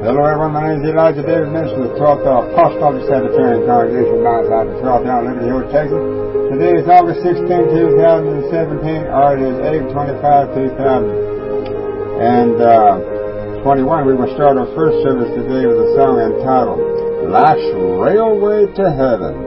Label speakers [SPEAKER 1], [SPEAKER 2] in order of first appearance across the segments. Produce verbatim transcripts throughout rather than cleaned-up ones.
[SPEAKER 1] Hello everyone, my name is Elijah Davis, minister of the twelfth Apostolic Sabbatarian Congregation, Mount Zion, twelfth Town, Liberty Hill, Texas. Today is August sixteenth, two thousand seventeen, or it is April twenty-fifth, two thousand twenty-one. We will start our first service today with a song entitled, Life's Railway to Heaven.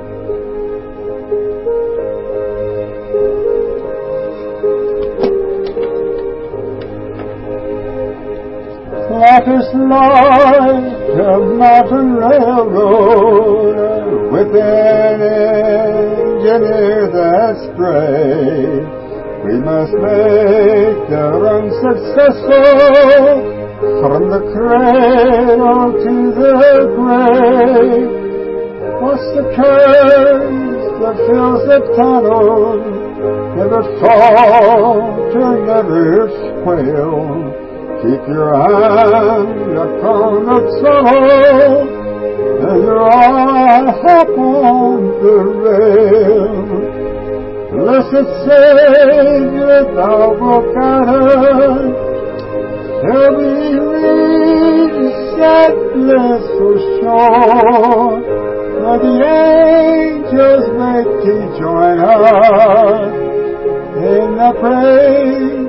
[SPEAKER 1] Life is like a mountain railroad with an engineer that's brave. We must make the run successful from the cradle to the grave. What's the curse that fills the tunnel? Never falter, never quail. Keep your hand upon the throttle and your eye upon the rail. Blessed Savior, thou wilt guide us till we reach that blissful shore, where the angels wait to join us in the praise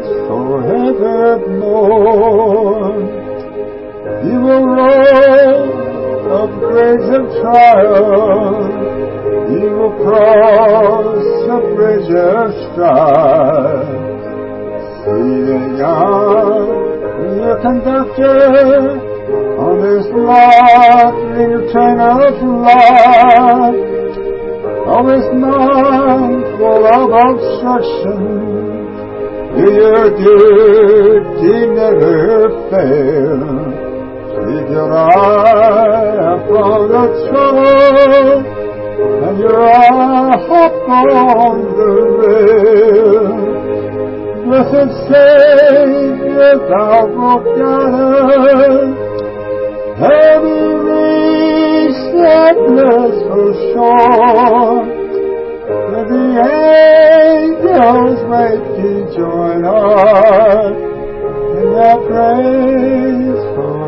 [SPEAKER 1] forevermore. You will roll up grades of trial. You will cross a bridge of strife. See the young, your conductor on this long train of life, always mindful of obstruction. Do your duty, never fail. Keep your eye upon the trouble and your eye upon the rail. Blessed Savior, thou wilt guide us, and we reach that blissful shore, where the angels wait to join us in their praise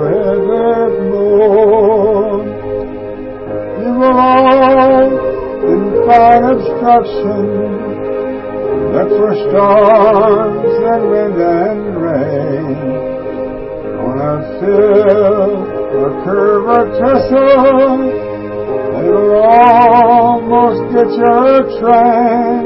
[SPEAKER 1] forevermore. You will often find obstruction, look for storms and wind and rain. Gonna fill a curve or trestle, they will almost get your train.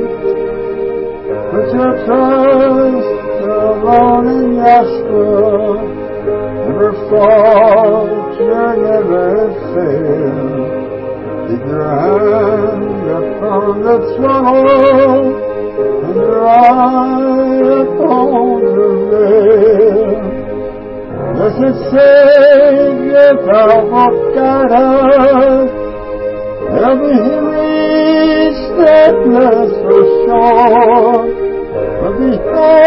[SPEAKER 1] Put your trust alone in Yeshua. Never falter, never fail. Keep your hand upon the throttle and your eye upon the rail. Blessed Savior, thou wilt guide us, till we reach that blissful shore, where the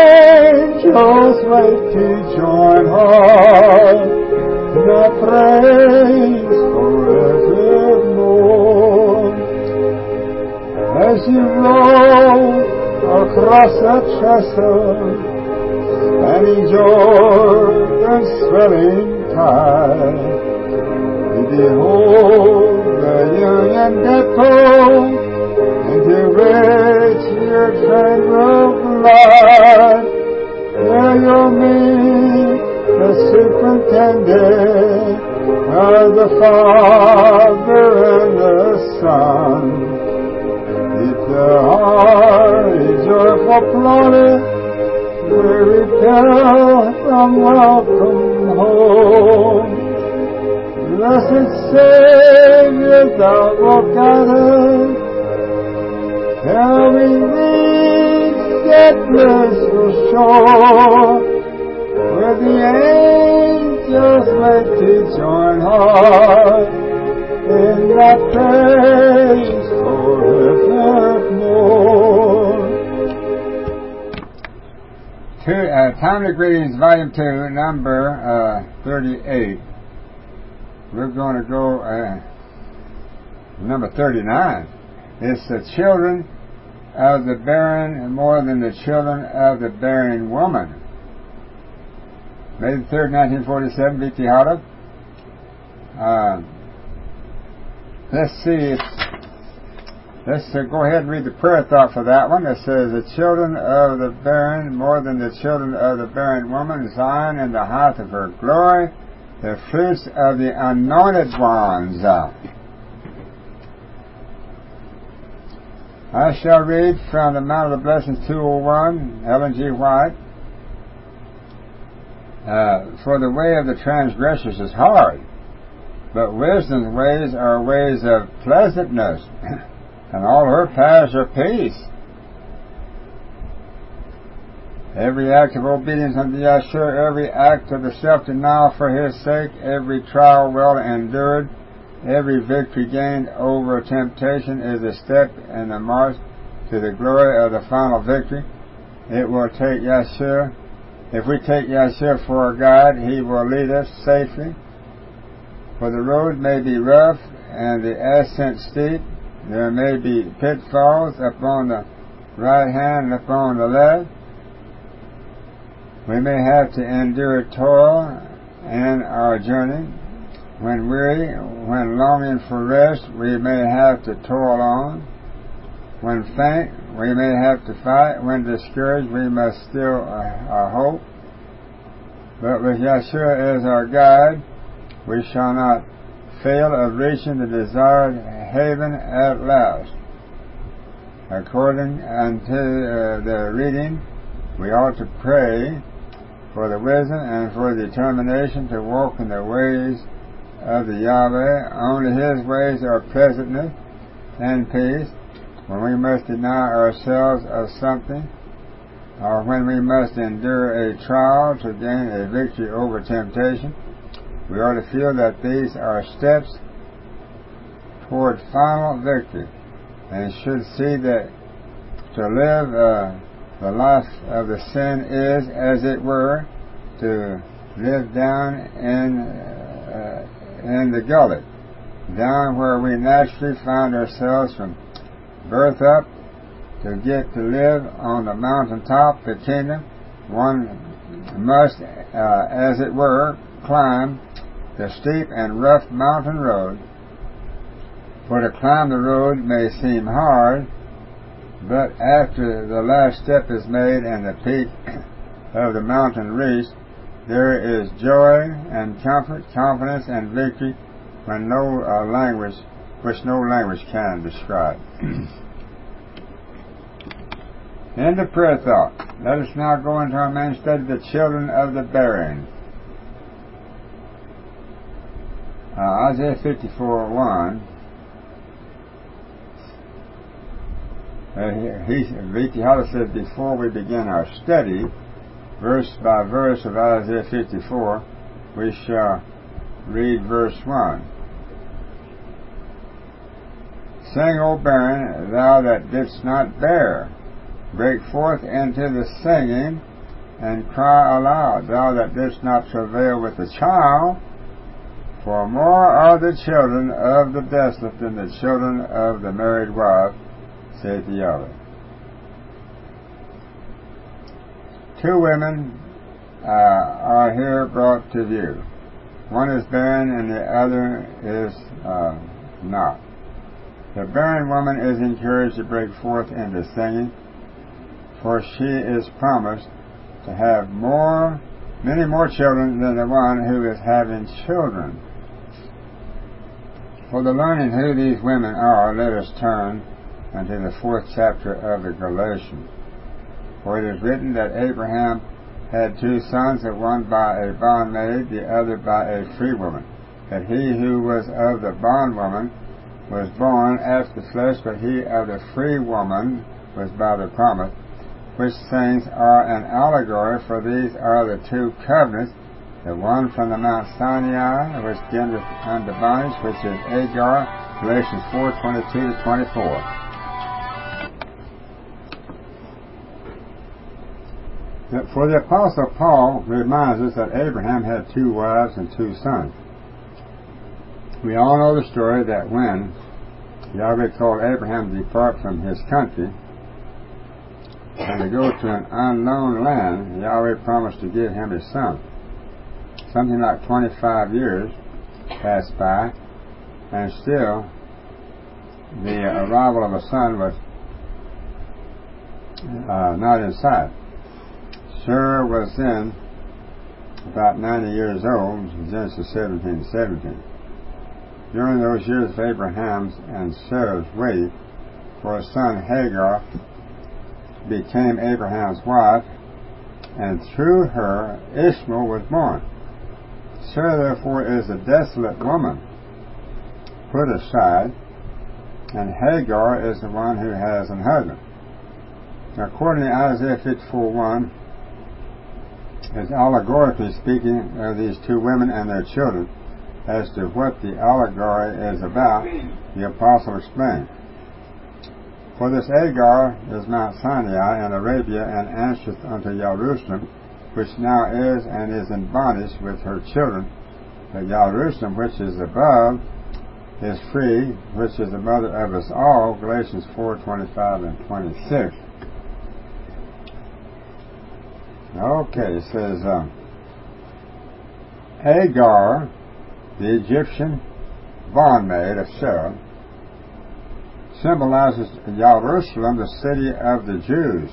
[SPEAKER 1] angels wait to join us in our praise forevermore. As you roll across that trestle, spanning Jordan's swelling tide, we behold the Union Depot, and to which your train will glide. There you'll meet the superintendent of the Father and the Son. Keep your heart a joyful plaudit, weary pilgrim, welcome home. Blessed Savior, thou wilt guide us, till we reach that blissful shore, where the angels wait to join us in that praise forevermore. Two, uh, Timely Greetings, Volume two, number uh, thirty-eight. We're going to go uh, number thirty-nine. It's the children of the barren more than the children of the barren woman. May the third, nineteen forty-seven, Vicky Hada. uh, let's see. Let's uh, go ahead and read the prayer thought for that one. It says, the children of the barren, more than the children of the barren woman, Zion in the height of her glory, the fruits of the anointed ones. I shall read from the Mount of the Blessings two oh one, Ellen G. White. Uh, for the way of the transgressors is hard, but wisdom's ways are ways of pleasantness, and all her paths are peace. Every act of obedience unto Yahshua, every act of the self-denial for His sake, every trial well endured, every victory gained over temptation is a step in the march to the glory of the final victory. It will take Yahshua. If we take Yahshua for our guide, He will lead us safely. For the road may be rough and the ascent steep. There may be pitfalls upon the right hand and upon the left. We may have to endure toil in our journey. When weary, when longing for rest, we may have to toil on. When faint, we may have to fight. When discouraged, we must still uh, hope. But with Yahshua as our guide, we shall not fail of reaching the desired haven at last. According unto uh, the reading, we ought to pray for the wisdom and for the determination to walk in the ways of the Yahweh. Only His ways are pleasantness and peace. When we must deny ourselves of something, or when we must endure a trial to gain a victory over temptation, we ought to feel that these are steps toward final victory, and should see that to live uh, the life of the sin is, as it were, to live down in uh, in the gullet, down where we naturally find ourselves from birth up. To get to live on the mountaintop, the kingdom, one must, uh, as it were, climb the steep and rough mountain road. For to climb the road may seem hard, but after the last step is made and the peak of the mountain reached, there is joy and comfort, confidence and victory when no uh, language, which no language can describe. End of prayer thought. Let us now go into our main study, the children of the barren. Uh, Isaiah fifty-four one. Uh, he, V T Hollis said, before we begin our study, verse by verse of Isaiah fifty-four, we shall read verse one. Sing, O barren, thou that didst not bear. Break forth into the singing, and cry aloud, thou that didst not travail with a child. For more are the children of the desolate than the children of the married wife, saith Yahweh. Two women uh, are here brought to view. One is barren and the other is uh, not. The barren woman is encouraged to break forth into singing, for she is promised to have more, many more children than the one who is having children. For the learning who these women are, let us turn unto the fourth chapter of the Galatians. For it is written that Abraham had two sons, the one by a bondmaid, the other by a free woman. That he who was of the bondwoman was born after the flesh, but he of the free woman was by the promise, which things are an allegory, for these are the two covenants, the one from the Mount Sinai, which genders unto bondage, which is Agar, Galatians four twenty-two to twenty-four. For the Apostle Paul reminds us that Abraham had two wives and two sons. We all know the story that when Yahweh called Abraham to depart from his country and to go to an unknown land, Yahweh promised to give him his son. Something like twenty-five years passed by, and still the arrival of a son was uh, not in sight. Sarah was then about ninety years old, Genesis seventeen seventeen. During those years of Abraham's and Sarah's wait for a son, Hagar became Abraham's wife, and through her Ishmael was born. Sarah therefore is a desolate woman put aside, and Hagar is the one who has an husband. According to Isaiah fifty-four one, is allegorically speaking of these two women and their children. As to what the allegory is about, the apostle explained. For this Hagar is Mount Sinai in Arabia, and answereth unto Jerusalem, which now is and is in bondage with her children. But Jerusalem, which is above, is free, which is the mother of us all. Galatians four twenty-five and twenty-six. Okay, it says, um, Hagar, the Egyptian bondmaid of Sarah, symbolizes Jerusalem, the city of the Jews.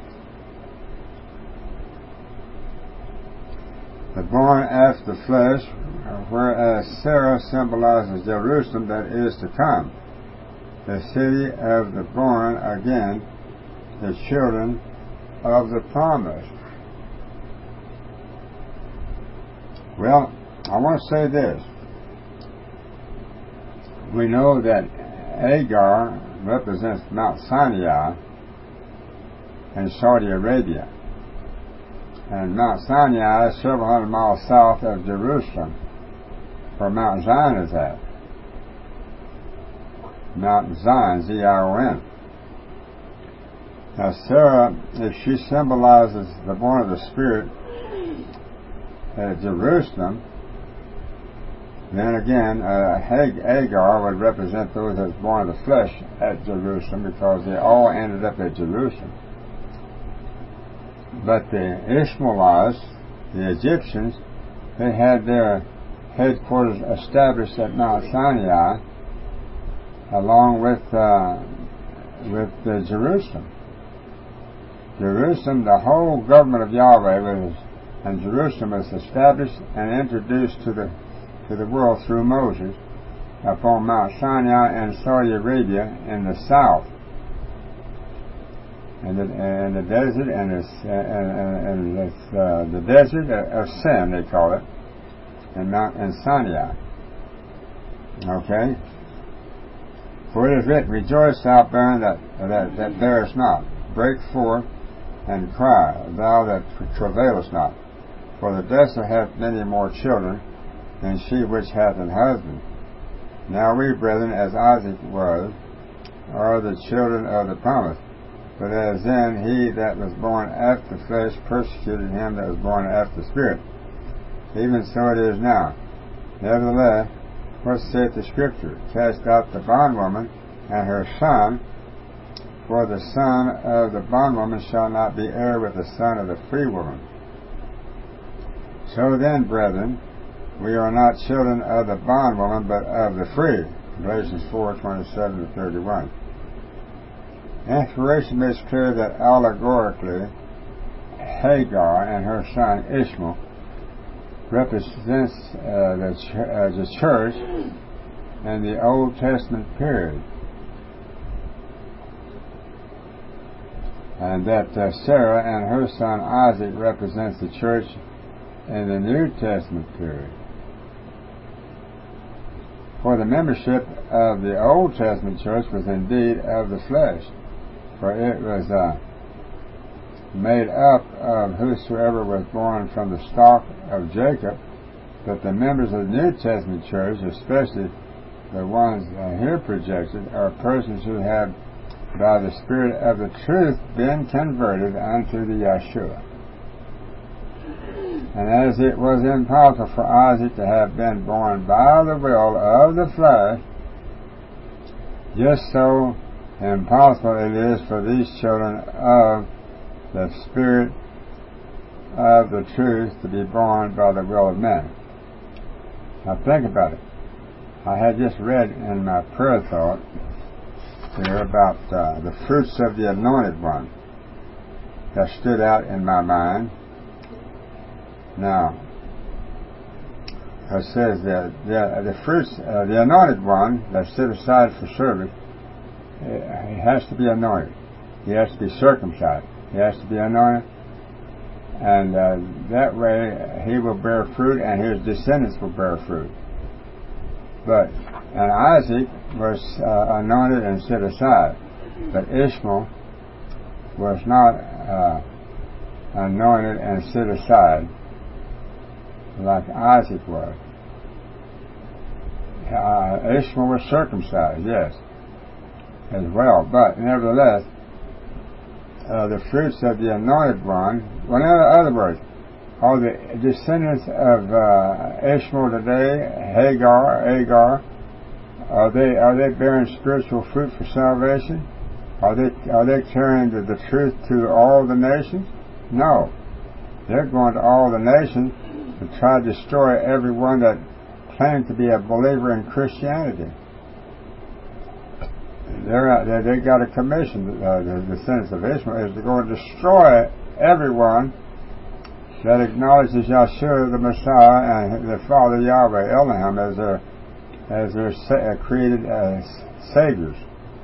[SPEAKER 1] The born after the flesh, whereas Sarah symbolizes Jerusalem that is to come, the city of the born again, the children of the promise. Well, I want to say this. We know that Hagar represents Mount Sinai in Saudi Arabia. And Mount Sinai is several hundred miles south of Jerusalem, where Mount Zion is at. Mount Zion, Z I O N. Now Sarah, if she symbolizes the born of the Spirit at Jerusalem, then again, uh, Hagar would represent those that was born of the flesh at Jerusalem, because they all ended up at Jerusalem. But the Ishmaelites, the Egyptians, they had their headquarters established at Mount Sinai, along with uh, with uh, Jerusalem. Jerusalem, the whole government of Yahweh was, and Jerusalem was established and introduced to the to the world through Moses upon Mount Sinai in Saudi Arabia in the south, and the, and the desert and, the, and, and the, uh, the desert of Sin, they call it, and Mount and Sinai. Okay. For it is written, rejoice, thou barren that that that bearest not, break forth and cry, thou that travailest not, for the desolate hath many more children than she which hath an husband. Now we, brethren, as Isaac was, are the children of the promise. But as then he that was born after the flesh persecuted him that was born after the Spirit, even so it is now. Nevertheless, what saith the Scripture? Cast out the bondwoman and her son, for the son of the bondwoman shall not be heir with the son of the free woman. So then, brethren, we are not children of the bondwoman, but of the free. Galatians four twenty-seven to thirty-one. Inspiration makes clear that allegorically Hagar and her son Ishmael represents uh, the, ch- uh, the church in the Old Testament period, and that uh, Sarah and her son Isaac represents the church in the New Testament period. For the membership of the Old Testament church was indeed of the flesh, for it was uh, made up of whosoever was born from the stock of Jacob. But the members of the New Testament church, especially the ones uh, here projected, are persons who have, by the Spirit of the truth, been converted unto the Yeshua. And as it was impossible for Isaac to have been born by the will of the flesh, just so impossible it is for these children of the Spirit of the truth to be born by the will of men. Now think about it. I had just read in my prayer thought here about uh, the fruits of the Anointed One that stood out in my mind. Now, it says that the, the fruits, uh, the Anointed One that's set aside for service, he has to be anointed. He has to be circumcised. He has to be anointed. And uh, that way he will bear fruit and his descendants will bear fruit. But and Isaac was uh, anointed and set aside. But Ishmael was not uh, anointed and set aside like Isaac was. Uh, Ishmael was circumcised, yes, as well. But nevertheless, uh, the fruits of the Anointed One, well, in other words, are the descendants of uh, Ishmael today, Hagar, Hagar, are they are they bearing spiritual fruit for salvation? Are they are they carrying the, the truth to all the nations? No, they're going to all the nations to try to destroy everyone that claims to be a believer in Christianity. They're they, they got a commission. Uh, the descendants of Ishmael is to go and destroy everyone that acknowledges Yeshua the Messiah and the Father Yahweh Elohim as their as their sa- created as saviors.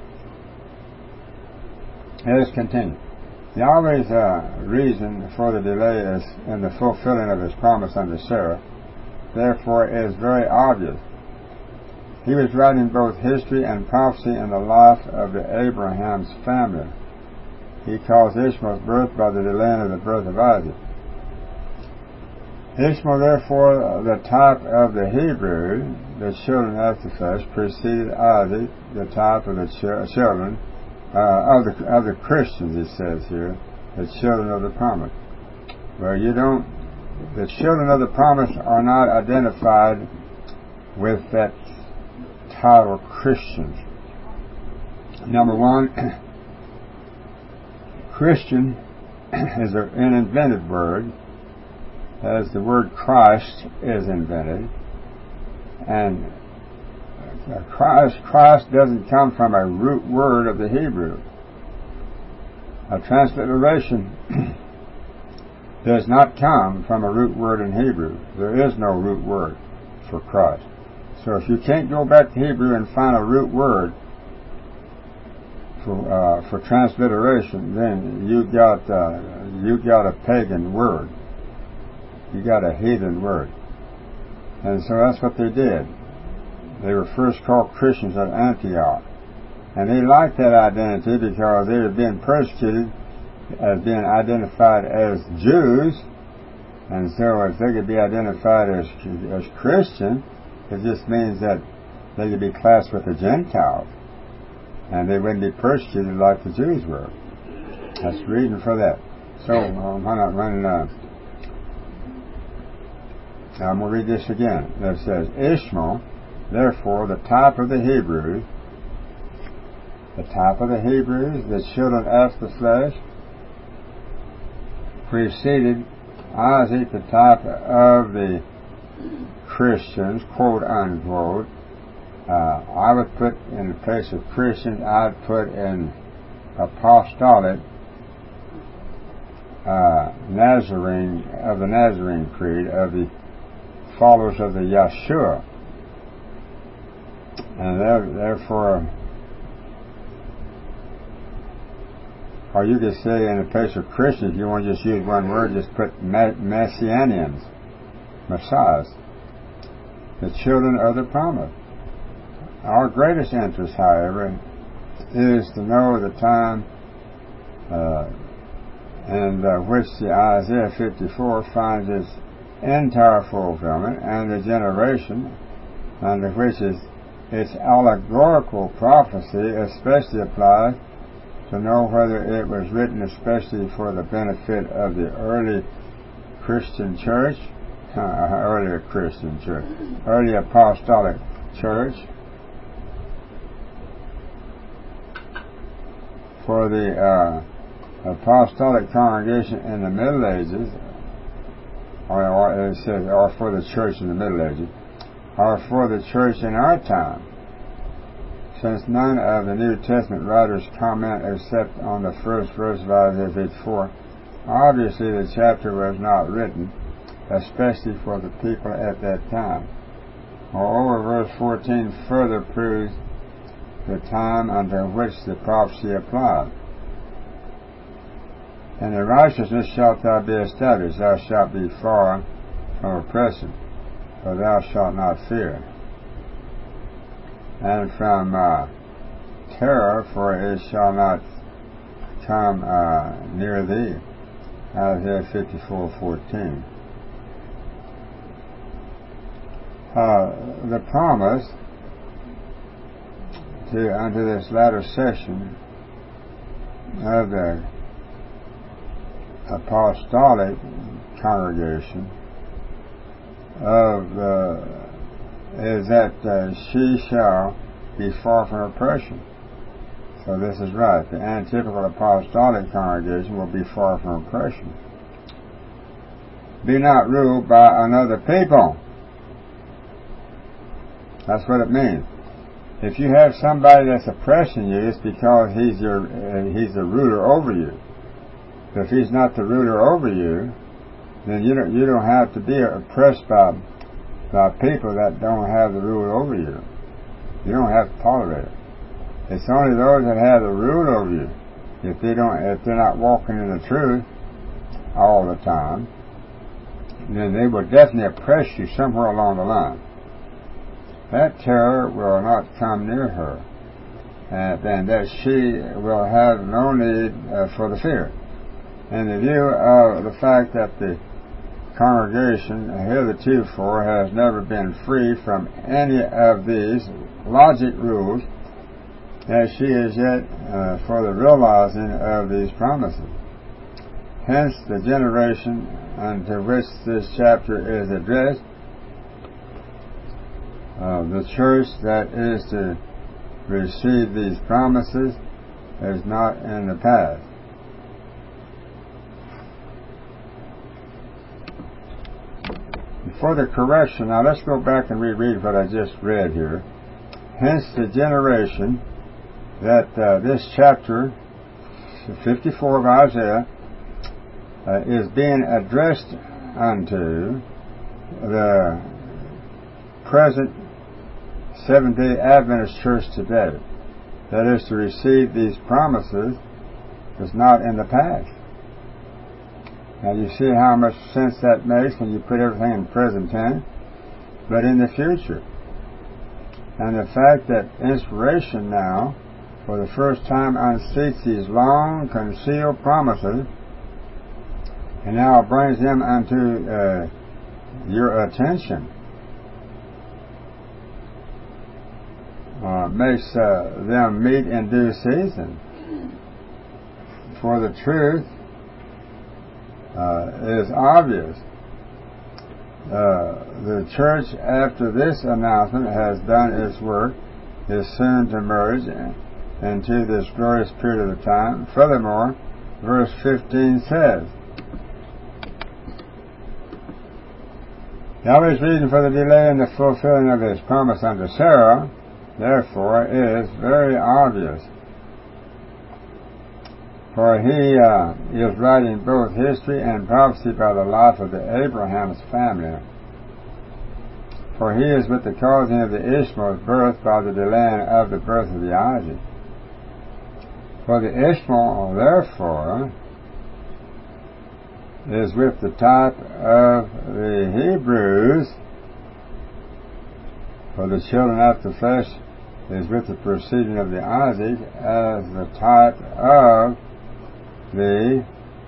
[SPEAKER 1] Let us continue. Yahweh's uh, reason for the delay is in the fulfilling of His promise unto Sarah. Therefore, it is very obvious. He was writing both history and prophecy in the life of the Abraham's family. He calls Ishmael's birth by the delay of the birth of Isaac. Ishmael, therefore, the type of the Hebrew, the children of the flesh, preceded Isaac, the type of the ch- children uh, of the of the Christians. It says here, the children of the promise. Well, you don't. The children of the promise are not identified with that title, Christians. Number one, Christian is an invented word, as the word Christ is invented, and Christ Christ doesn't come from a root word of the Hebrew. A transliteration does not come from a root word in Hebrew. There is no root word for Christ. So if you can't go back to Hebrew and find a root word for uh, for transliteration, then you got uh, you got a pagan word. You got a heathen word. And so that's what they did. They were first called Christians at Antioch. And they liked that identity because they were being persecuted as being identified as Jews. And so if they could be identified as, as Christian, it just means that they could be classed with the Gentiles. And they wouldn't be persecuted like the Jews were. That's the reason for that. So um, when, I, when uh, I'm going to read this again. It says, Ishmael, therefore, the type of the Hebrews, the type of the Hebrews, the children after the flesh, preceded Isaac, the type of the Christians, quote unquote. Uh, I would put in the place of Christians, I'd put in apostolic uh, Nazarene, of the Nazarene creed, of the followers of the Yeshua. And therefore, or you could say in the place of Christians, if you want to just use one word, just put Messianians, Messiahs, the children of the promise. Our greatest interest, however, is to know the time uh, in uh, which the Isaiah fifty-four finds its entire fulfillment, and the generation under which is its allegorical prophecy especially applies, to know whether it was written especially for the benefit of the early Christian church, uh, earlier Christian church, early apostolic church, for the uh, apostolic congregation in the Middle Ages, or, or it says, or for the church in the Middle Ages, are for the church in our time, since none of the New Testament writers comment except on the first verse of Isaiah fifty-four. Obviously, the chapter was not written especially for the people at that time. Moreover, verse fourteen further proves the time unto which the prophecy applied. In the righteousness shalt thou be established, thou shalt be far from oppression, for thou shalt not fear. And from uh, terror, for it shall not come uh, near thee. Isaiah fifty-four fourteen. Uh, the promise to unto this latter session of the apostolic congregation of uh, is that uh, she shall be far from oppression. So this is right. The antitypical apostolic congregation will be far from oppression. Be not ruled by another people. That's what it means. If you have somebody that's oppressing you, it's because he's your uh, he's the ruler over you. But if he's not the ruler over you, then you don't you don't have to be oppressed by by people that don't have the rule over you. You don't have to tolerate it. It's only those that have the rule over you. If they don't, if they're not walking in the truth all the time, then they will definitely oppress you somewhere along the line. That terror will not come near her, and then that she will have no need uh, for the fear. In the view of the fact that the congregation heretofore has never been free from any of these logic rules, as she is yet uh, for the realizing of these promises. Hence, the generation unto which this chapter is addressed, uh, the church that is to receive these promises, is not in the past. For the correction, now let's go back and reread what I just read here. Hence, the generation that uh, this chapter fifty-four of Isaiah uh, is being addressed unto the present Seventh-day Adventist church today, that is to receive these promises, is not in the past. Now you see how much sense that makes when you put everything in present tense, but in the future. And the fact that inspiration now, for the first time, unseats these long concealed promises, and now brings them unto uh, your attention, uh, makes uh, them meet in due season. For the truth uh, is obvious. Uh, the church, after this announcement has done its work, is soon to merge into this glorious period of time. Furthermore, verse fifteen says, Yahweh's reason for the delay in the fulfilling of his promise unto Sarah, therefore, is very obvious. For he uh, is writing both history and prophecy by the life of the Abraham's family. For he is with the causing of the Ishmael's birth by the delaying of the birth of the Isaac. For the Ishmael, therefore, is with the type of the Hebrews, for the children after the flesh is with the proceeding of the Isaac as the type of the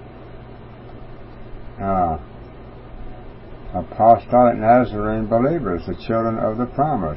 [SPEAKER 1] uh, apostolic Nazarene believers, the children of the promise.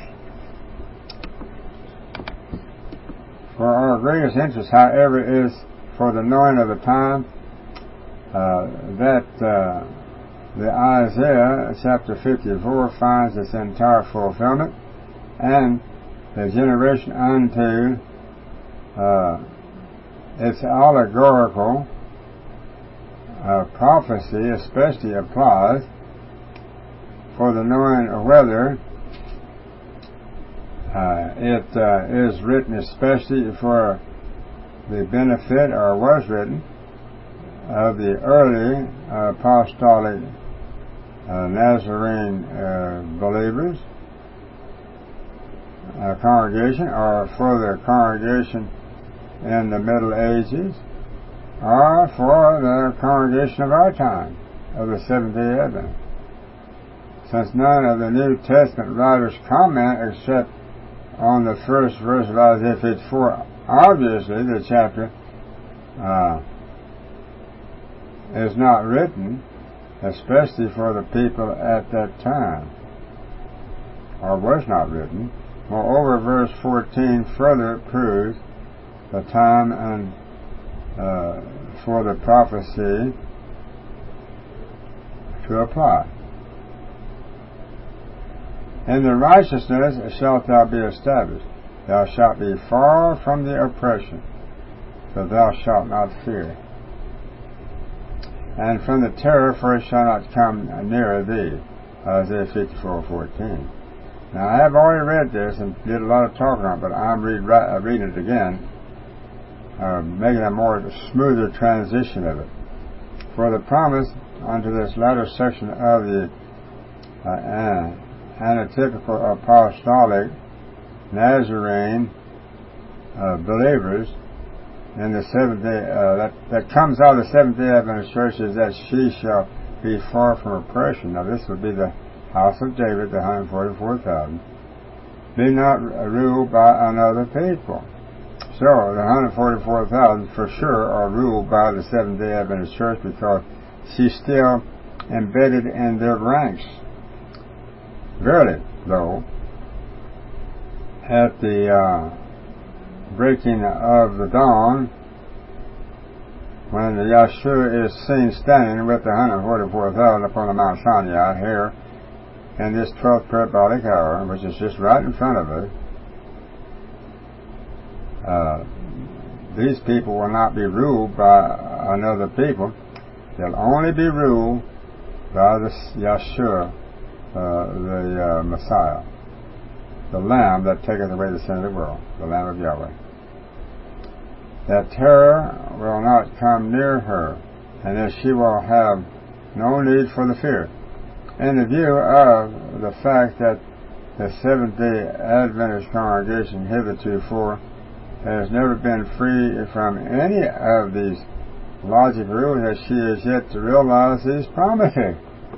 [SPEAKER 1] For our greatest interest, however, is for the knowing of the time uh, that uh, the Isaiah chapter fifty-four finds its entire fulfillment, and the generation unto uh, its allegorical uh, prophecy especially applies for the knowing whether Uh, it uh, is written especially for the benefit, or was written, of the early uh, apostolic uh, Nazarene uh, believers, uh, congregation, or for the congregation in the Middle Ages, or for the congregation of our time, of the Seventh-day Adventists. Since none of the New Testament writers comment except on the first verse of Isaiah fifty-four, obviously the chapter uh, is not written especially for the people at that time, or was not written. Moreover, verse fourteen further proves the time and uh, for the prophecy to apply. In the righteousness shalt thou be established. Thou shalt be far from the oppression, so thou shalt not fear. And from the terror, for it shall not come near thee. Isaiah fifty-four fourteen. Now, I have already read this and did a lot of talking on it, but I'm read, uh, reading it again, uh, making a more smoother transition of it. For the promise unto this latter section of the uh, anatypical apostolic Nazarene uh, believers in the Seventh Day, uh, that, that comes out of the Seventh-day Adventist Church, is that she shall be far from oppression. Now, this would be the house of David, the one hundred forty-four thousand. Be not ruled by another people. So, the one hundred forty-four thousand for sure are ruled by the Seventh-day Adventist Church, because she's still embedded in their ranks. Verily, though, at the uh, breaking of the dawn, when the Yahshua is seen standing with the one hundred forty-four thousand upon the Mount Sinai here in this twelfth parabolic hour, which is just right in front of us, uh, these people will not be ruled by another people. They'll only be ruled by the Yahshua, uh, the uh, Messiah, the Lamb that taketh away the sin of the world, the Lamb of Yahweh. That terror will not come near her, and that she will have no need for the fear. In the view of the fact that the Seventh-day Adventist congregation hitherto has never been free from any of these logic rules, that she is yet to realize these promises.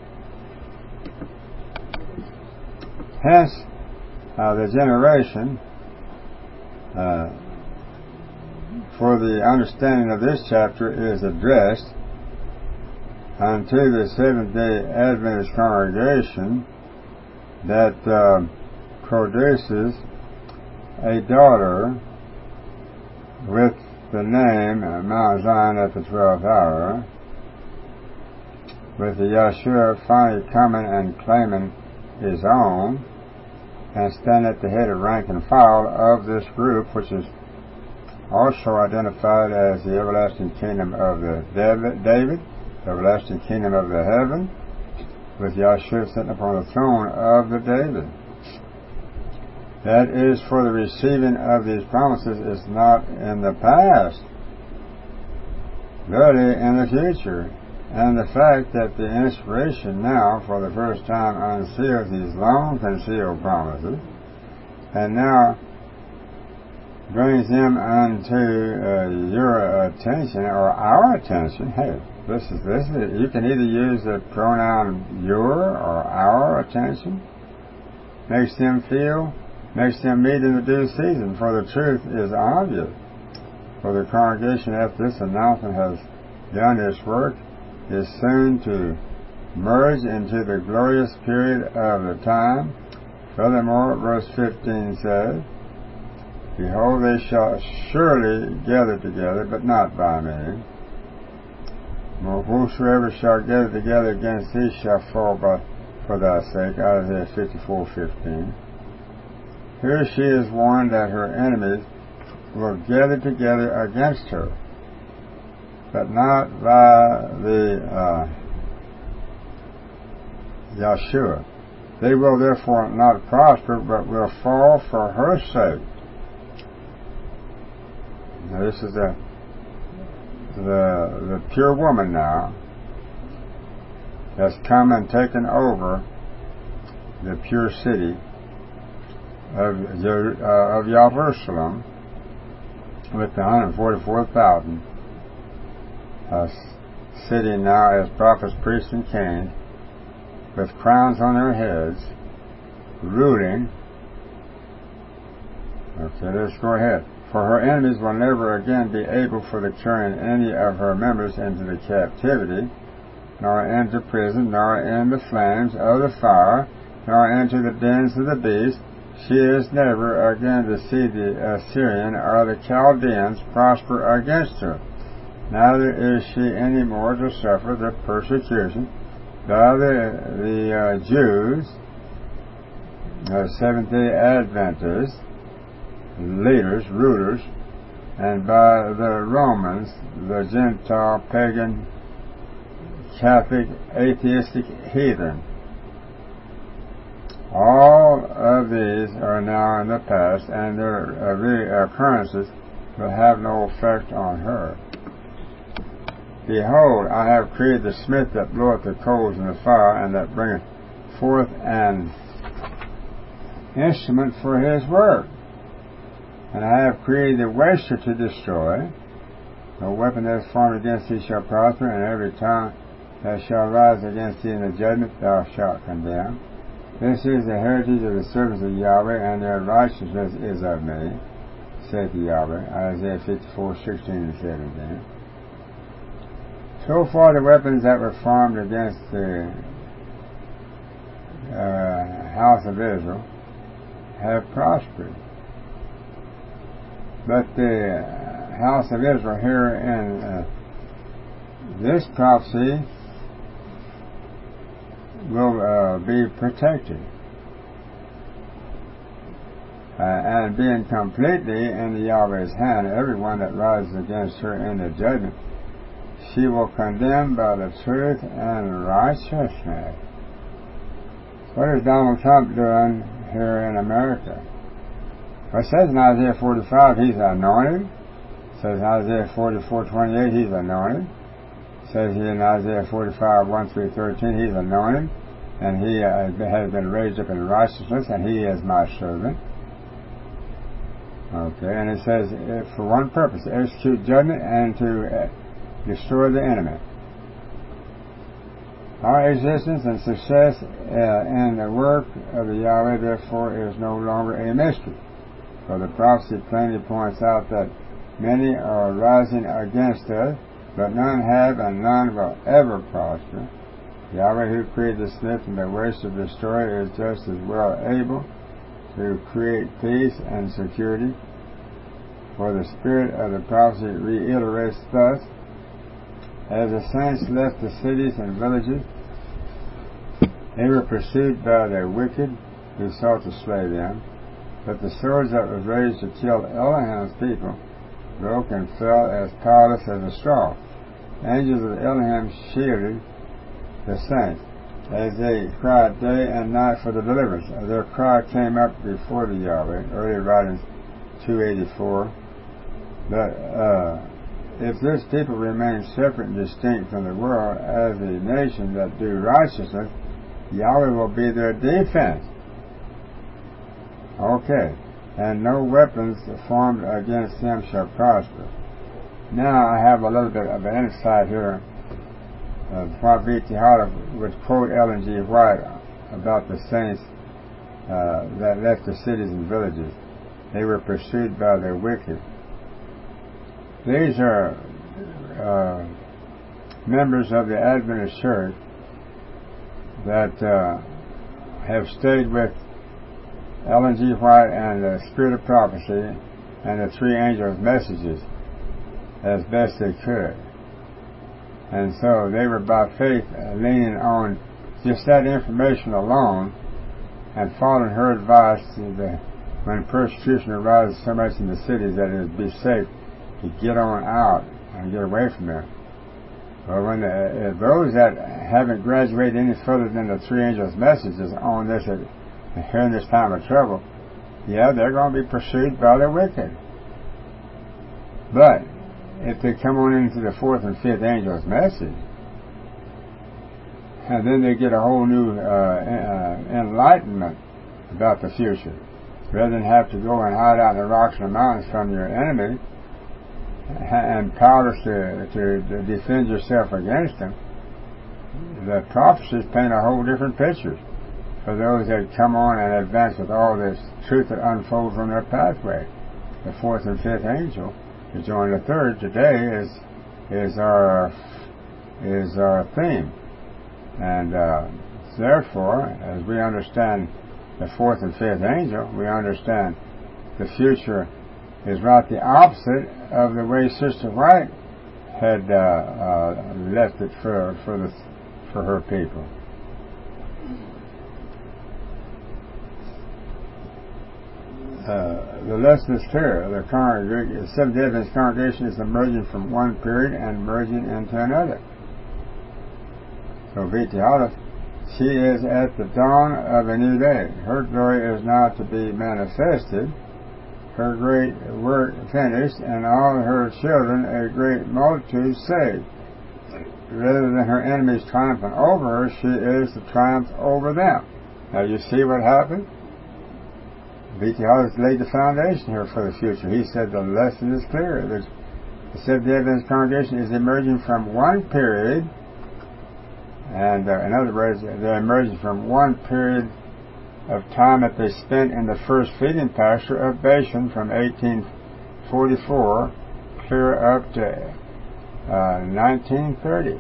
[SPEAKER 1] Hence, uh, the generation uh, for the understanding of this chapter is addressed unto the Seventh-day Adventist congregation that uh, produces a daughter with the name Mount Zion at the twelfth hour, with the Yahshua finally coming and claiming his own, and stand at the head of rank and file of this group, which is also identified as the everlasting kingdom of the David, the everlasting kingdom of the heaven, with Yahshua sitting upon the throne of the David. That is for the receiving of these promises is not in the past, but in the future. And the fact that the inspiration now, for the first time, unseals these long concealed promises, and now brings them unto uh, your attention, or our attention. Hey, this is this is, you can either use the pronoun your or our attention. Makes them feel, makes them meet in the due season, for the truth is obvious. For the congregation, after this announcement has done its work, is soon to merge into the glorious period of the time. Furthermore, verse fifteen says, Behold, they shall surely gather together, but not by me. Whosoever shall gather together against thee shall fall by, for thy sake. Isaiah fifty-four fifteen. Here she is warned that her enemies will gather together against her, but not by the uh, Yahshua. They will therefore not prosper, but will fall for her sake. Now this is the the the pure woman now that's come and taken over the pure city of uh, of Jerusalem with the one hundred forty-four thousand uh, sitting now as prophets, priests, and kings, with crowns on their heads, ruling. Okay, let's go ahead. For her enemies will never again be able for the carrying any of her members into the captivity, nor into prison, nor in the flames of the fire, nor into the dens of the beast. She is never again to see the Assyrian or the Chaldeans prosper against her. Neither is she any more to suffer the persecution by the, the uh, Jews, the Seventh-day Adventists, leaders, rulers, and by the Romans, the Gentile, pagan, Catholic, atheistic heathen. All of these are now in the past, and their uh, reoccurrences will have no effect on her. Behold, I have created the smith that bloweth the coals in the fire, and that bringeth forth an instrument for his work. And I have created the waster to destroy. No weapon that is formed against thee shall prosper, and every tongue that shall rise against thee in the judgment thou shalt condemn. This is the heritage of the servants of Yahweh, and their righteousness is of me, saith Yahweh. Isaiah fifty-four, sixteen and seventeen. So far the weapons that were formed against the uh, house of Israel have prospered. But the house of Israel here in uh, this prophecy will uh, be protected. Uh, and being completely in the Yahweh's hand, everyone that rises against her in the judgment, she will condemn by the truth and righteousness. What is Donald Trump doing here in America? Well, it says in Isaiah forty-five he's anointed. It says in Isaiah forty-four, twenty-eight he's anointed. It says here in Isaiah forty-five, one through thirteen he's anointed, and he uh, has been raised up in righteousness, and he is my servant. Okay, and it says uh, for one purpose, to execute judgment and to uh, destroy the enemy. Our existence and success uh, in the work of the Yahweh, therefore, is no longer a mystery. For the prophecy plainly points out that many are rising against us, but none have and none will ever prosper. Yahweh, who created the smith and the waster to destroy, is just as well able to create peace and security. For the spirit of the prophecy reiterates thus: as the saints left the cities and villages, they were pursued by the wicked who sought to slay them. But the swords that was raised to kill Elohim's people broke and fell as powerless as a straw. The angels of Elohim shielded the saints as they cried day and night for the deliverance. Their cry came up before the Yahweh, early writings two eighty-four. But uh, if this people remain separate and distinct from the world as a nation that do righteousness, Yahweh will be their defense. Okay, and no weapons formed against them shall prosper. Now I have a little bit of an insight here. Uh, Prophet B T Harder would quote Ellen G. White about the saints uh, that left the cities and villages. They were pursued by the wicked. These are uh, members of the Adventist Church that uh, have stayed with Ellen G. White and the Spirit of Prophecy and the three angels' messages as best they could. And so they were by faith leaning on just that information alone and following her advice to the, when persecution arises so much in the cities that it would be safe to get on out and get away from there. Well, when the, uh, those that haven't graduated any further than the three angels' messages on this, uh, here in this time of trouble, yeah, they're going to be pursued by the wicked. But if they come on into the fourth and fifth angel's message, and then they get a whole new uh, uh, enlightenment about the future, rather than have to go and hide out in the rocks and the mountains from your enemy and powerless to, to, to defend yourself against them, the prophecies paint a whole different picture for those that come on and advance with all this truth that unfolds from their pathway. The fourth and fifth angel to join the third today is is our is our theme, and uh, therefore, as we understand the fourth and fifth angel, we understand the future is right the opposite of the way Sister White had uh, uh, left it for for the for her people. Uh, the lesson is clear. The, congreg- the Seventh-day Adventist congregation is emerging from one period and merging into another. So V T Holiff, she is at the dawn of a new day. Her glory is now to be manifested, her great work finished, and all her children, a great multitude, saved. Rather than her enemies triumphing over her, she is to triumph over them. Now you see what happened? V T Holiff laid the foundation here for the future. He said the lesson is clear. There's, the Seventh-day Adventist congregation is emerging from one period, and uh, in other words, they're emerging from one period of time that they spent in the first feeding pasture of Bashan from eighteen forty-four clear up to uh, nineteen thirty.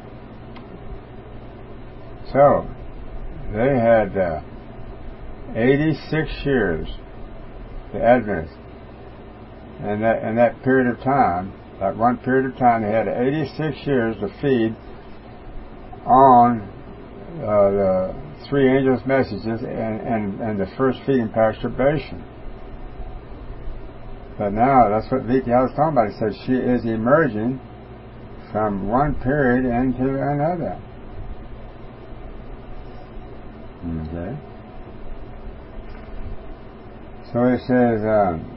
[SPEAKER 1] So they had uh, eighty-six years, the Adventists, and that in that period of time, that one period of time, they had eighty-six years to feed on uh, the three angels' messages and, and, and the first feeding pasture Bashan. But now, that's what V T Holiff was talking about. He said she is emerging from one period into another. Okay. So it says, um,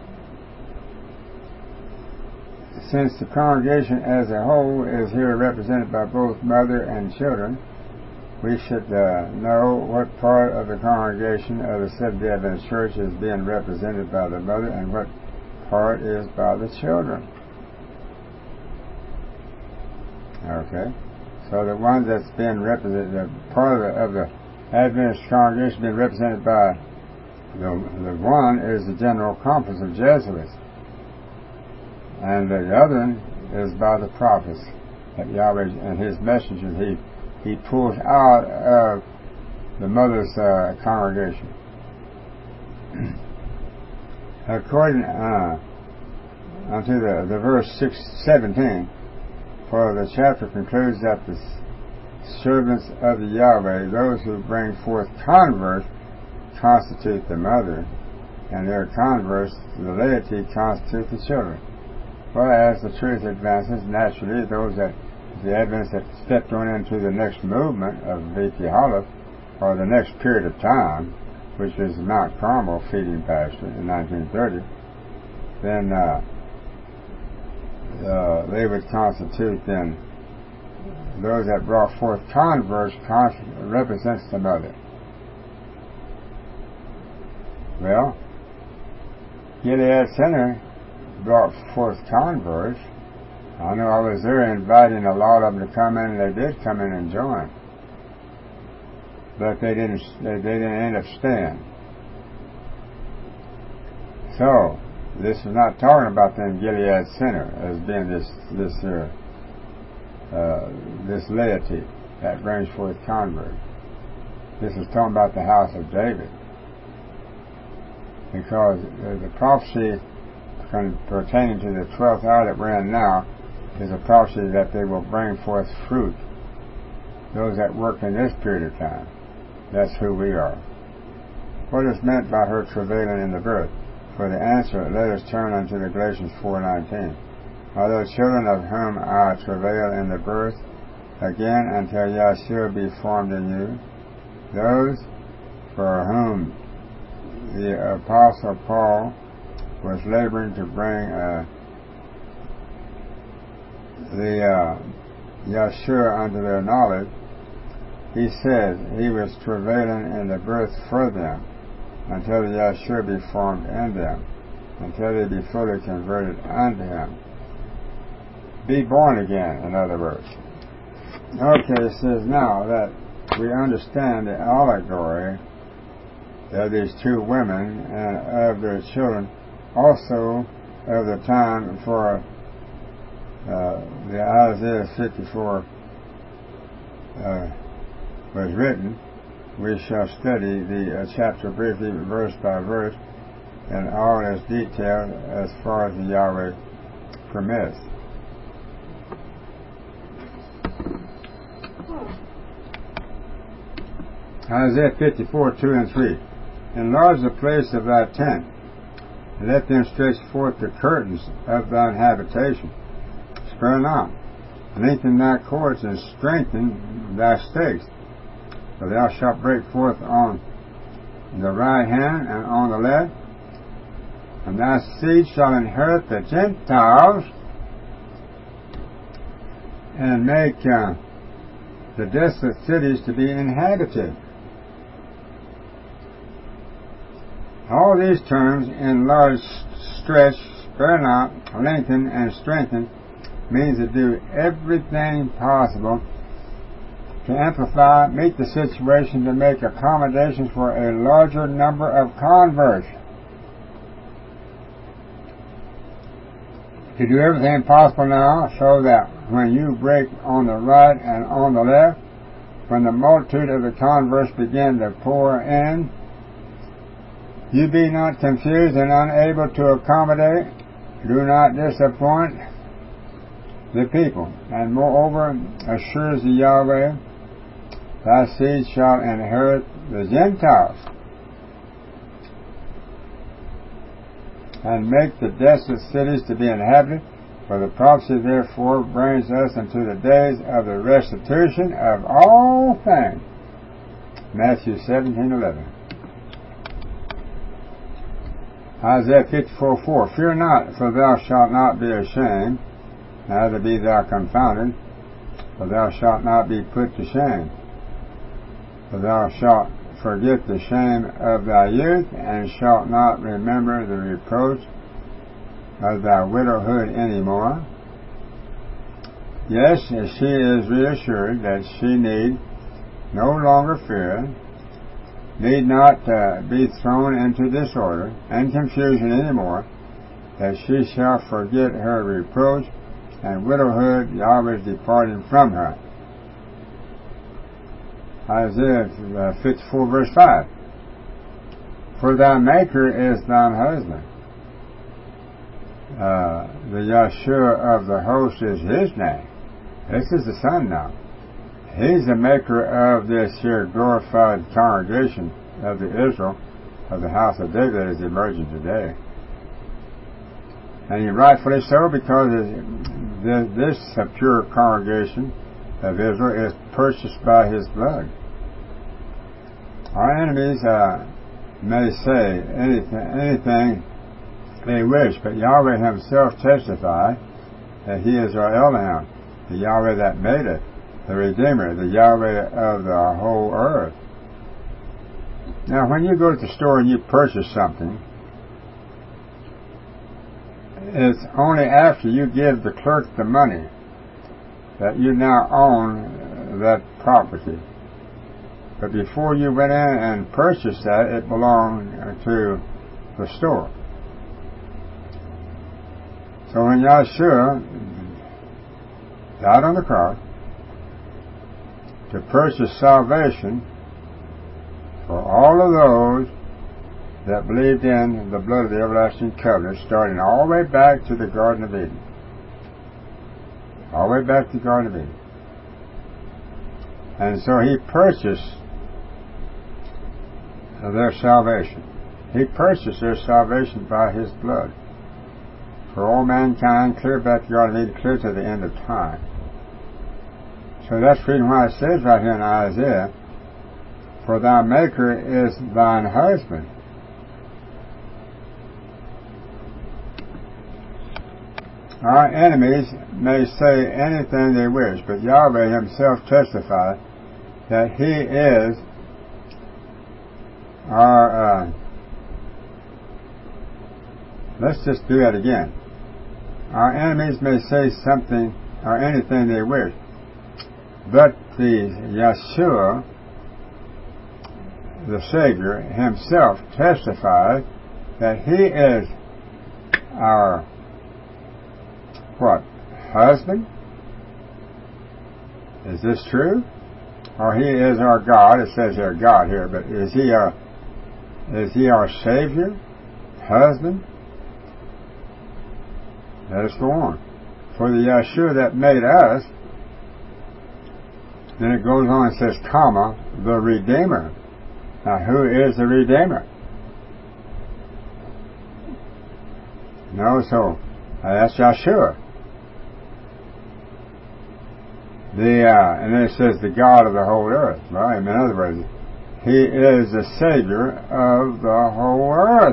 [SPEAKER 1] since the congregation as a whole is here represented by both mother and children, we should uh, know what part of the congregation of the Seventh-day Adventist Church is being represented by the mother and what part is by the children. Okay. So the one that's being represented, the part of the, of the Adventist congregation being represented by the, the one is the General Conference of Jesuits, and the other one is by the prophets that Yahweh and His messengers He He pulls out of the mother's uh, congregation. According uh, unto the, the verse six seventeen, for the chapter concludes that the servants of the Yahweh, those who bring forth converts, constitute the mother, and their converts, the laity, constitute the children. Well, as the truth advances, naturally, those that the Adventists that stepped on into the next movement of V T Holiff, or the next period of time, which is the Mount Carmel feeding pasture in nineteen thirty, then uh, uh, they would constitute then those that brought forth converts represents the mother. Well, Gilead Center brought forth converts. I know I was there inviting a lot of them to come in, and they did come in and join, but they didn't. They, they didn't end up staying. So this is not talking about them Gilead Center as being this this uh, uh, this laity that brings forth converts. This is talking about the house of David, because uh, the prophecy pertaining to the twelfth hour that we're in now is a prophecy that they will bring forth fruit. Those that work in this period of time, that's who we are. What is meant by her travailing in the birth? For the answer, let us turn unto the Galatians four nineteen. Are those children of whom I travail in the birth again until Yeshua be formed in you. Those for whom the Apostle Paul was laboring to bring uh, the uh, Yeshua unto their knowledge, he said he was travailing in the birth for them until the Yeshua be formed in them, until they be fully converted unto him. Be born again, in other words. Okay, it says now that we understand the allegory of these two women and of their children, also of the time for uh, the Isaiah fifty-four uh, was written. We shall study the uh, chapter briefly, verse by verse, and all as detailed as far as the Yahweh permits. Isaiah fifty-four, two and three. Enlarge the place of thy tent, and let them stretch forth the curtains of thine habitation. Spare not, lengthen thy cords, and strengthen thy stakes. For thou shalt break forth on the right hand and on the left, and thy seed shall inherit the Gentiles, and make uh, the desolate cities to be inhabited. All these terms, enlarge, stretch, spare not, lengthen, and strengthen, means to do everything possible to amplify, meet the situation, to make accommodations for a larger number of converts. To do everything possible now so that when you break on the right and on the left, when the multitude of the converts begin to pour in, you be not confused and unable to accommodate. Do not disappoint the people. And moreover, assures the Yahweh, thy seed shall inherit the Gentiles, and make the desolate cities to be inhabited. For the prophecy therefore brings us into the days of the restitution of all things. Matthew seventeen eleven. Isaiah fifty-four four. Fear not, for thou shalt not be ashamed, neither be thou confounded, for thou shalt not be put to shame. For thou shalt forget the shame of thy youth, and shalt not remember the reproach of thy widowhood any more. Yes, she is reassured that she need no longer fear, need not uh, be thrown into disorder and confusion any more, that she shall forget her reproach, and widowhood Yahweh is departing from her. Isaiah fifty-four verse five. For thy Maker is thine husband. Uh, the Yeshua of the host is his name. This is the Son now. He's the maker of this here glorified congregation of the Israel of the house of David that is emerging today. And rightfully so, because this pure congregation of Israel is purchased by his blood. Our enemies uh, may say anything, anything they wish, but Yahweh himself testifies that he is our Elohim, the Yahweh that made it, the Redeemer, the Yahweh of the whole earth. Now, when you go to the store and you purchase something, it's only after you give the clerk the money that you now own that property. But before you went in and purchased that, it belonged to the store. So when Yeshua died on the cross to purchase salvation for all of those that believed in the blood of the everlasting covenant, starting all the way back to the Garden of Eden. All the way back to the Garden of Eden. And so he purchased their salvation. He purchased their salvation by his blood for all mankind, clear back to the Garden of Eden, clear to the end of time. So that's the reason why it says right here in Isaiah, for thy Maker is thine husband. Our enemies may say anything they wish, but Yahweh himself testifies that he is our, uh, let's just do that again. Our enemies may say something or anything they wish, but the Yeshua, the Savior, himself testifies that he is our what? Husband? Is this true? Or he is our God? It says here God here, but is he our is he our Savior? Husband? Let us go on. For the Yeshua that made us, then it goes on and says, comma, the Redeemer. Now, who is the Redeemer? No, so uh, that's Yeshua. The uh, and then it says the God of the whole earth. Well, in other words, he is the Savior of the whole earth.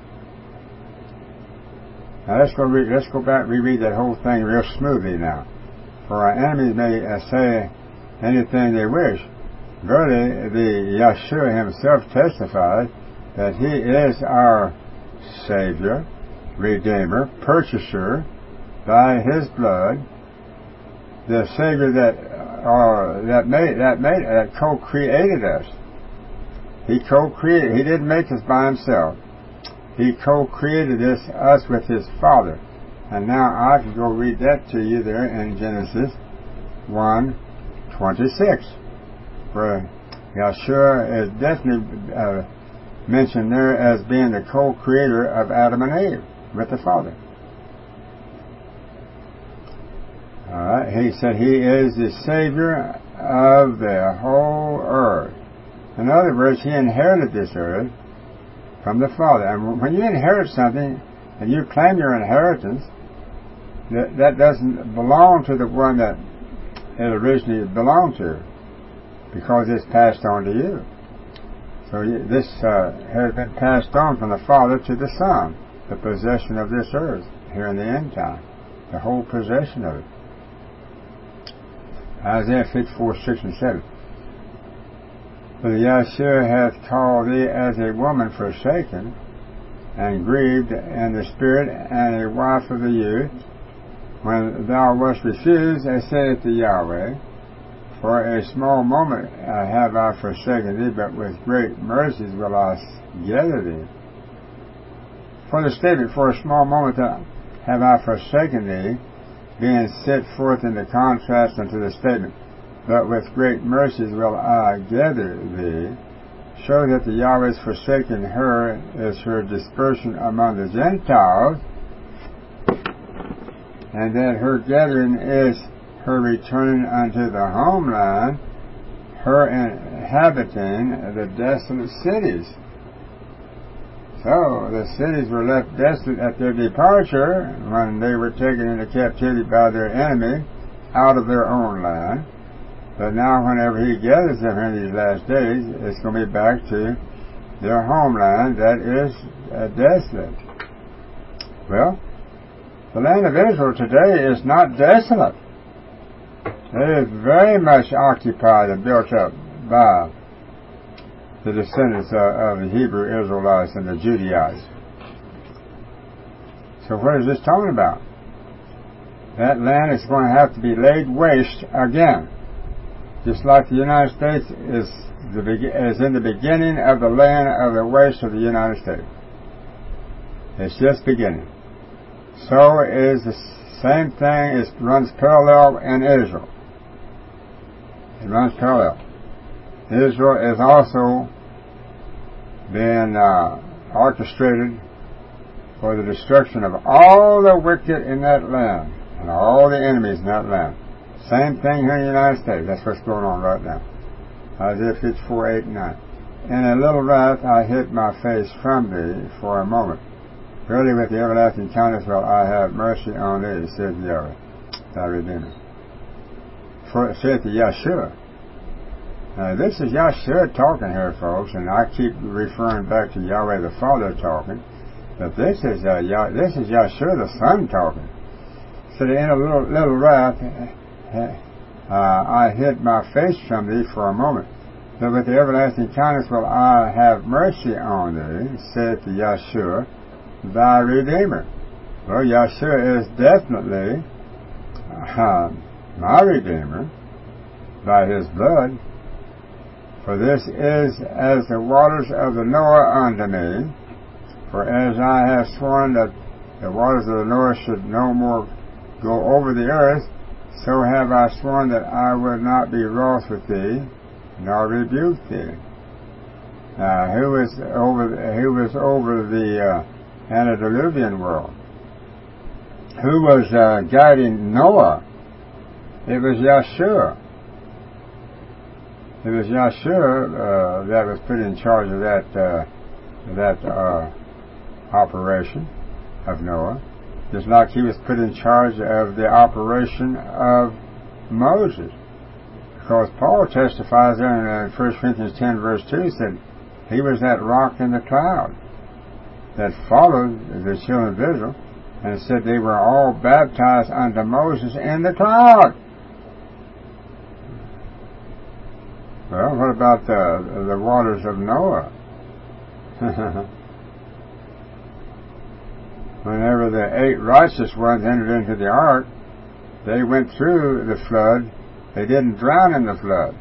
[SPEAKER 1] Now let's go read, let's go back and reread that whole thing real smoothly now. For our enemies may uh, say anything they wish. Verily, the Yeshua himself testifies that he is our Savior, Redeemer, Purchaser by his blood, the Savior that uh, that made that made that co-created us. He co-created. He didn't make us by himself. He co-created this us with his Father. And now I can go read that to you there in Genesis one twenty-six, where Yeshua is definitely uh, mentioned there as being the co-creator of Adam and Eve with the Father. All right. He said he is the Savior of the whole earth. In other words, he inherited this earth from the Father. And when you inherit something and you claim your inheritance, that, that doesn't belong to the one that it originally belonged to, because it's passed on to you. So you, this uh, has been passed on from the Father to the Son, the possession of this earth here in the end time, the whole possession of it. Isaiah fifty-four, six and seven. For the Yeshua hath called thee as a woman forsaken, and grieved in the spirit, and a wife of the youth, when thou wast refused, as saith the Yahweh, for a small moment uh, have I forsaken thee, but with great mercies will I gather thee. For the statement, for a small moment uh, have I forsaken thee, being set forth in the contrast unto the statement, but with great mercies will I gather thee, show that the Yahweh has forsaken her is her dispersion among the Gentiles, and that her gathering is her returning unto the homeland, her inhabiting the desolate cities. So the cities were left desolate at their departure when they were taken into captivity by their enemy out of their own land. But now whenever he gathers them in these last days, it's going to be back to their homeland that is uh, desolate. Well, the land of Israel today is not desolate. It is very much occupied and built up by the descendants of, of the Hebrew Israelites and the Judaites. So what is this talking about? That land is going to have to be laid waste again. Just like the United States is, the, is in the beginning of the land of the waste of the United States. It's just beginning. So is the same thing. It runs parallel in Israel. It runs parallel. Israel is also being uh, orchestrated for the destruction of all the wicked in that land and all the enemies in that land. Same thing here in the United States. That's what's going on right now. Isaiah fifty-four, eight and nine. In a little wrath I hid my face from thee for a moment. Verily with the everlasting countenance will I have mercy on thee, says Yahweh, thy Redeemer. for, saith the Yeshua. Now, this is Yeshua talking here, folks, and I keep referring back to Yahweh the Father talking, but this is uh, Yah, this is Yeshua the Son talking. So in a little, little wrath, uh, I hid my face from thee for a moment. But with the everlasting kindness will I have mercy on thee, saith the Yeshua, thy Redeemer. Well, Yeshua is definitely uh, my Redeemer by his blood. For this is as the waters of the Noah unto me. For as I have sworn that the waters of the Noah should no more go over the earth, so have I sworn that I will not be wroth with thee, nor rebuke thee. Uh, who was over? Who was over the uh, antediluvian world? Who was uh, guiding Noah? It was Yeshua. It was Yeshua uh, that was put in charge of that uh, that uh, operation of Noah. Just like he was put in charge of the operation of Moses. Because Paul testifies there in uh, First Corinthians ten verse two, said he was that rock in the cloud that followed the children of Israel, and said they were all baptized unto Moses in the cloud. Well, what about the, the waters of Noah? Whenever the eight righteous ones entered into the ark, they went through the flood. They didn't drown in the flood.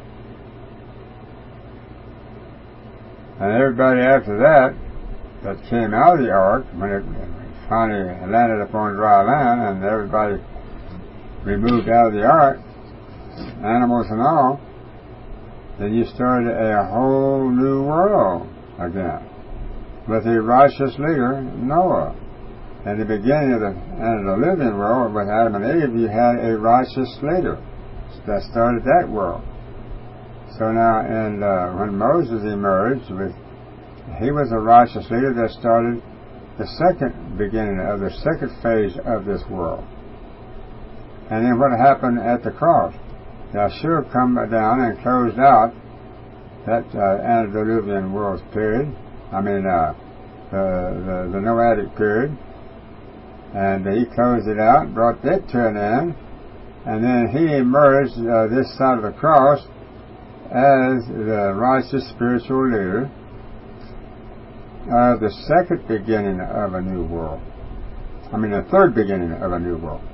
[SPEAKER 1] And everybody after that, that came out of the ark, when it finally landed upon dry land, and everybody removed out of the ark, animals and all, then you started a whole new world again, with a righteous leader, Noah. In the beginning of the, of the living world, with Adam and Eve, you had a righteous leader that started that world. So now, and uh, when Moses emerged, with, he was a righteous leader that started the second beginning of the second phase of this world. And then what happened at the cross? Yeshua come down and closed out that uh, antediluvian world period. I mean, uh, the, the the Noahic period. And he closed it out, brought that to an end, and then he emerged uh, this side of the cross as the righteous spiritual leader of the second beginning of a new world. I mean, the third beginning of a new world.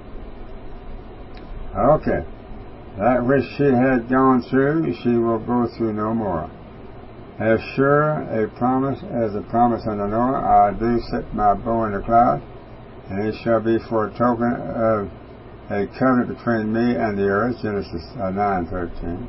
[SPEAKER 1] Okay. That which she had gone through, she will go through no more. As sure a promise as a promise unto Noah, I do set my bow in the cloud, and it shall be for a token of a covenant between me and the earth. Genesis uh, nine thirteen.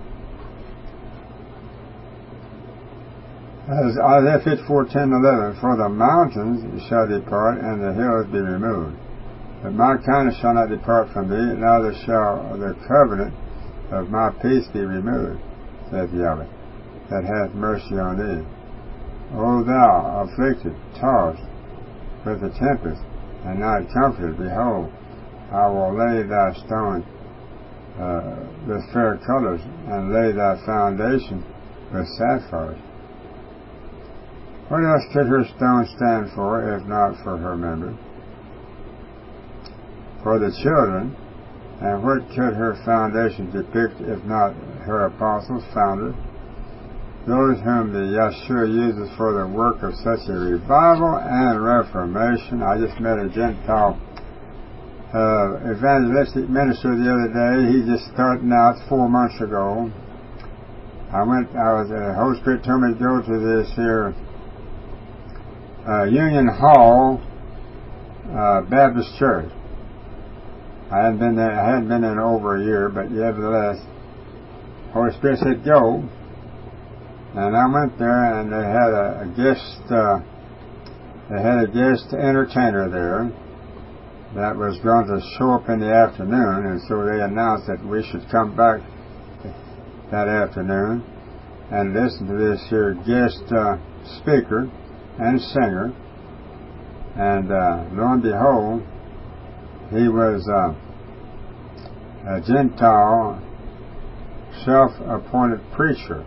[SPEAKER 1] As Isaiah fifty-four ten eleven, for the mountains shall depart, and the hills be removed. But my kindness shall not depart from thee, neither shall the covenant of my peace be removed, saith Yahweh, that hath mercy on thee. O thou afflicted, tossed with the tempest, and not comforted, behold, I will lay thy stone uh, with fair colors, and lay thy foundation with sapphires. What else could her stone stand for, if not for her members? For the children. And what could her foundation depict, if not her apostles, founders? Those whom the Yeshua uses for the work of such a revival and reformation. I just met a Gentile uh, evangelistic minister the other day. He just starting out four months ago. I went, I was, the Holy Spirit told me to go to this here uh, Union Hall uh, Baptist Church. I hadn't been there, I hadn't been there in over a year, but nevertheless, Holy Spirit said go. And I went there, and they had a, a guest, uh, they had a guest entertainer there that was going to show up in the afternoon, and so they announced that we should come back that afternoon and listen to this here guest uh, speaker and singer. And uh, lo and behold, he was uh, a Gentile self-appointed preacher.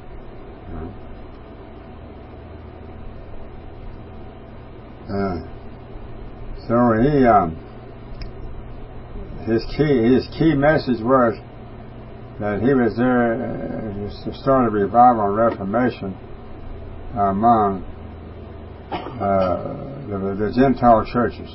[SPEAKER 1] Uh, so he, um, his key, his key message was that he was there uh, to start a revival and reformation among uh, the, the Gentile churches.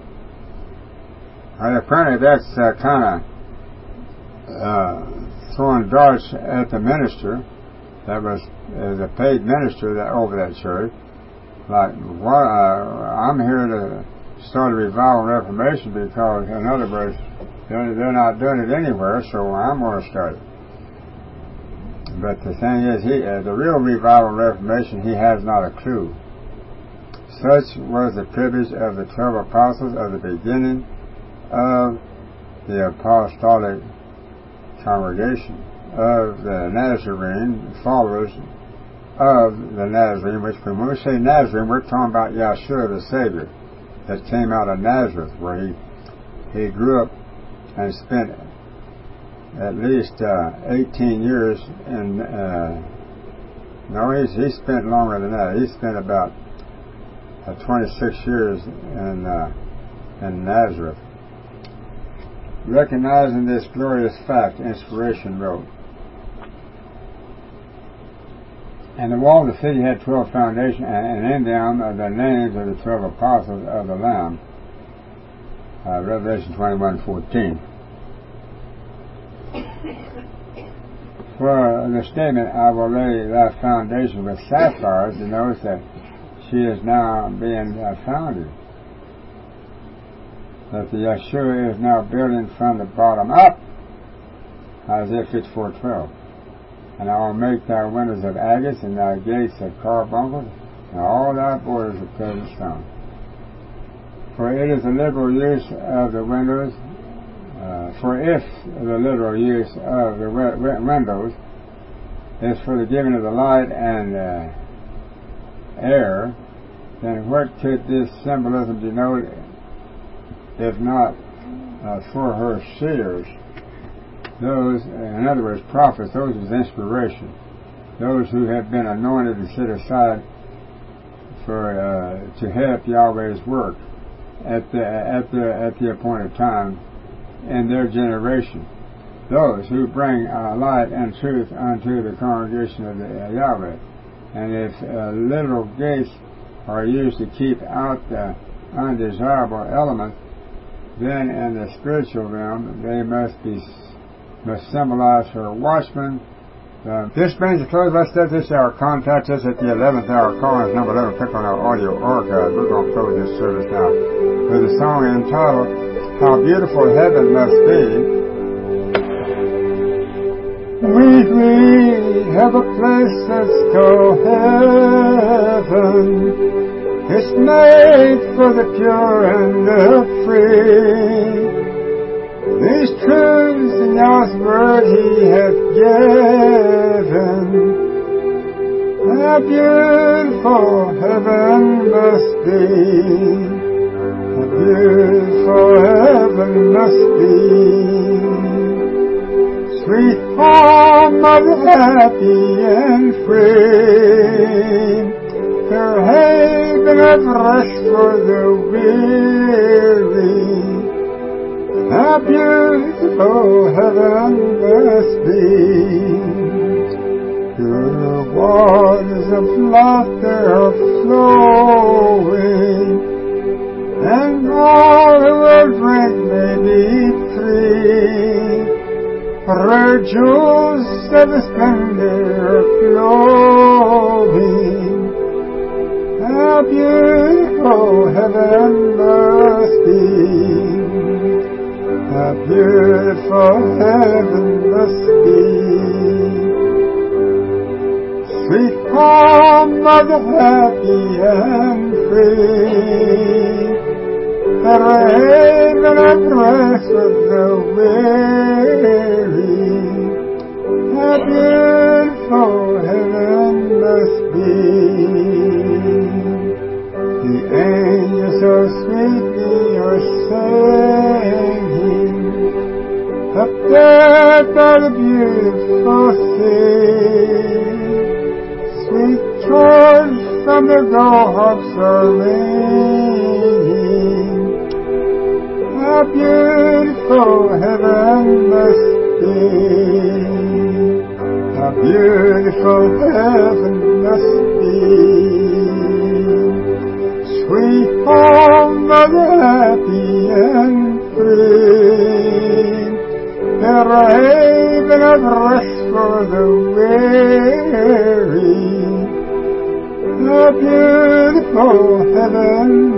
[SPEAKER 1] And apparently that's uh, kind of uh, throwing darts at the minister that was uh, the paid minister that over that church. Like, well, uh, I'm here to start a revival and reformation because, in other words, they're, they're not doing it anywhere, so I'm going to start it. But the thing is, he, uh, the real revival and reformation, he has not a clue. Such was the privilege of the twelve apostles of the beginning of the apostolic congregation of the Nazarene followers of the Nazarene, which when we say Nazarene, we're talking about Yeshua the Savior that came out of Nazareth, where he he grew up and spent at least uh, eighteen years in uh, no he's, he spent longer than that. He spent about uh, twenty-six years in uh, in Nazareth. Recognizing this glorious fact, Inspiration wrote, and the wall of the city had twelve foundations, and in them are the names of the twelve apostles of the Lamb. Uh, Revelation twenty-one fourteen. For the statement, I will lay thy foundation with sapphires, denotes that she is now being uh, founded. That the Yeshua is now building from the bottom up. Isaiah fifty-four twelve. And I will make thy windows of agates, and thy gates of carbuncles, and all thy borders of pleasant stone. For it is the liberal use of the windows, uh, for if the literal use of the w- windows is for the giving of the light and uh, air, then what could this symbolism denote if not uh, for her seers? Those, in other words, prophets, those is inspiration. Those who have been anointed and set aside for uh, to help Yahweh's work at the at the at the appointed time in their generation. Those who bring uh, light and truth unto the congregation of the, uh, Yahweh. And if uh, literal gates are used to keep out the undesirable element, then in the spiritual realm they must be must symbolize her watchman. Uh, this brings a close. Let's start this hour. Contact us at the eleventh hour. Call us number eleven. Click on our audio archive. We're going to close this service now with a song entitled "How Beautiful Heaven Must Be." We, we have a place that's called heaven. It's made for the pure and the free. These truths in God's word He hath given. A beautiful heaven must be. A beautiful heaven must be. Sweet home of the happy and free. Her haven of rest for the weary. A beautiful heaven must be. Pure waters of laughter are flowing, and all who will drink may be free. Her jewels of splendor are glowing. A beautiful heaven must be. A beautiful heaven must be. Sweet home of the happy and free. A haven of rest for the weary. A beautiful heaven must be. The angels so sweetly are singing. up there by the beautiful sea. Sweet chords from the gull-harps are ringing. How beautiful heaven must be. How beautiful heaven must be. Sweet home of the happy and free. There a haven of rest for the weary. How beautiful heaven